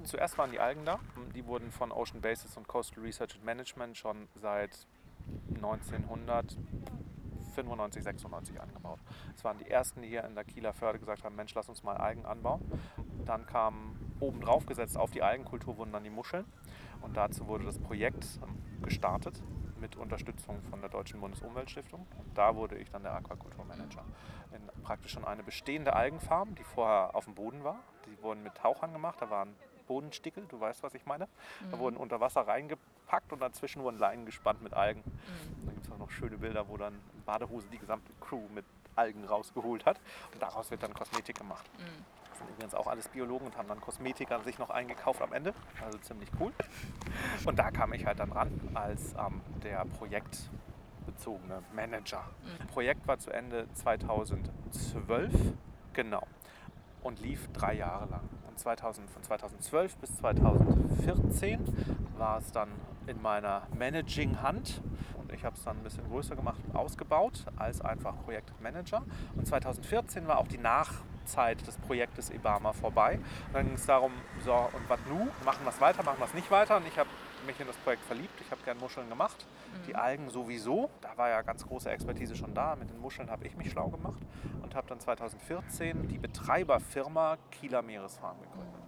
Zuerst waren die Algen da. Die wurden von Ocean Basis und Coastal Research and Management schon seit 1995, 96 angebaut. Es waren die ersten, die hier in der Kieler Förde gesagt haben, Mensch, lass uns mal Algen anbauen. Dann kam obendrauf gesetzt auf die Algenkultur wurden dann die Muscheln. Und dazu wurde das Projekt gestartet mit Unterstützung von der Deutschen Bundesumweltstiftung. Und da wurde ich dann der Aquakulturmanager. In praktisch schon eine bestehende Algenfarm, die vorher auf dem Boden war. Die wurden mit Tauchern gemacht, da waren Bodenstickel, du weißt, was ich meine. Da wurden unter Wasser reingepackt und dazwischen wurden Leinen gespannt mit Algen. Da gibt es auch noch schöne Bilder, wo dann in Badehose die gesamte Crew mit Algen rausgeholt hat. Und daraus wird dann Kosmetik gemacht. Das sind übrigens auch alles Biologen und haben dann Kosmetik an sich noch eingekauft am Ende. Also ziemlich cool. Und da kam ich halt dann ran als der projektbezogene Manager. Das Projekt war zu Ende 2012, genau, und lief 3 Jahre lang. Und von 2012 bis 2014 war es dann in meiner Managing-Hand. Und ich habe es dann ein bisschen größer gemacht und ausgebaut als einfach Projektmanager. Und 2014 war auch die Nachzeit des Projektes IBAMA vorbei. Und dann ging es darum, so, und was nu? Machen wir es weiter, machen wir es nicht weiter? Und ich habe mich in das Projekt verliebt. Ich habe gern Muscheln gemacht. Die Algen sowieso. Da war ja ganz große Expertise schon da. Mit den Muscheln habe ich mich schlau gemacht und habe dann 2014 die Betreiberfirma Kieler Meeresfarm gegründet.